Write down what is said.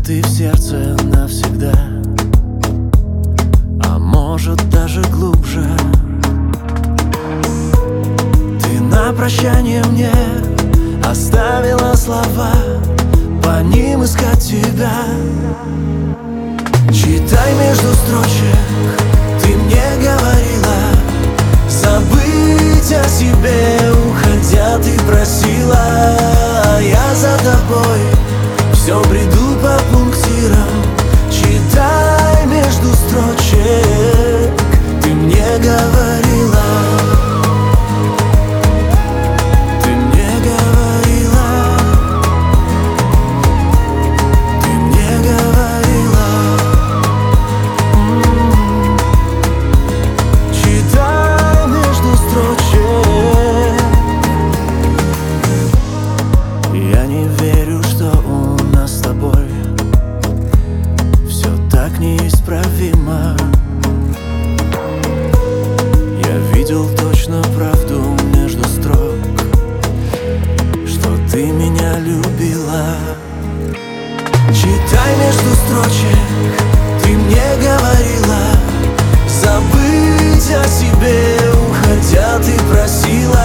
ты в сердце навсегда, а может даже глубже. Ты на прощание мне оставила слова, по ним искать тебя. Читай между строчек, ты мне говорила забыть о себе, уходя ты просила. А я за тобой все бреду по пунктирам. Читай между строчек, ты мне говорила, ты мне говорила, ты мне говорила. Читай между строчек. Я не верю, что у нас с тобой все так неисправимо. Я видел точно правду между строк, что ты меня любила. Читай между строчек, ты мне говорила забыть о себе, уходя ты просила.